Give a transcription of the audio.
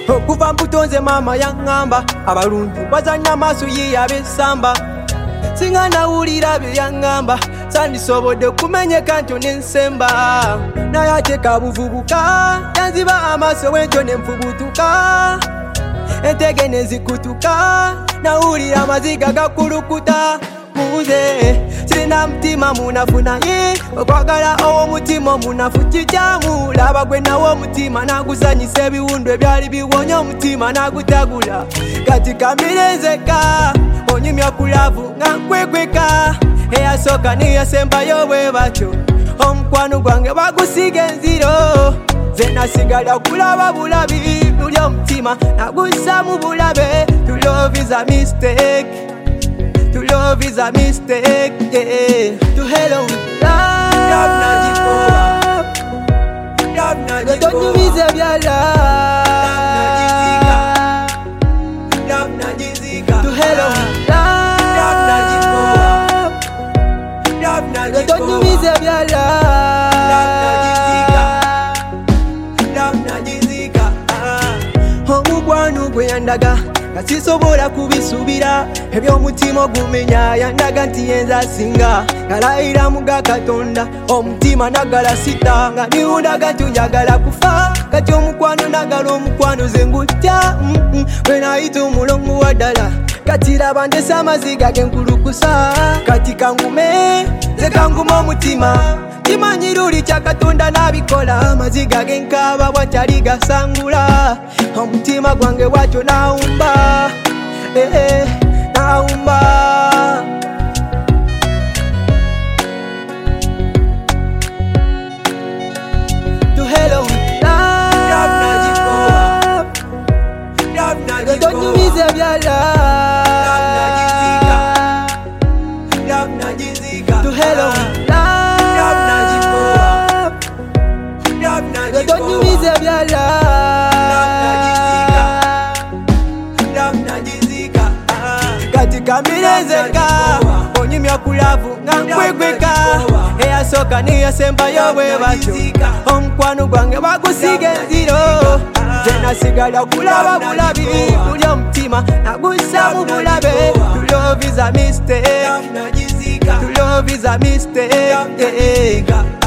okuva mbutonze mama yaŋŋamba abalungi bazannya maaso ye ab'essamba singa nawulira bye yaŋŋamba sandisobodde kumenyeka ntyo n'ensemba naye ate kabuvubuka yanziba amaaso w'entyo ne nfubutuka entege ne zikutuka nawulira amaziga gakulukuta muze sirina mutima munafu naye okwagala ow'omutima omunafu kikyamu laba gwe nawo omutima nagusanyisa ebiwundu ebyali biwonya omutima nagutagula kati kamirenzeka onyumya kulavu nga nkwekweka eyasooka neyasembayo bwe batyo omukwano gwange bagusiga enziro ze nasigala kulaba bulabi luli omutima nagussa mu bulabe. To love is a mistake, to love is a mistake, yeah. To hell with love, love najikoa, don't you miss your love najizika, to hell with love najikoa, don't you miss your love najizika. Omukwano gwe yandaga kasisobola kubisubira eby'omutima ogumenya yandaga nti yenza asinga ngalayira muga Katonda omutima nagala sita nga niwundaga nti njagala kufa kati omukwano nagala omukwano ze ngutya bwe nayita omulongo wa ddala kati laba ndese amaziga genkulukusa kati kangume ze kangume omutima kimanyi luli kya Katonda nabikola amaziga genkaaba bwakyali gasangula omutima gwange bwatyo nawumba nawumba. To hell with love najikoa, don't you miss your love najizika, to hell with love, don't you miss your love najizika. Kati kamirenzeka onyumya kulavu nga nkwekweka eyasooka neyasembayo bwe batyo omukwano gwange bagusiga enziro ze nasigala kulaba bulabi luli omutima nagussa mu bulabe. To love is a mistake, to love is a mistake, yeah.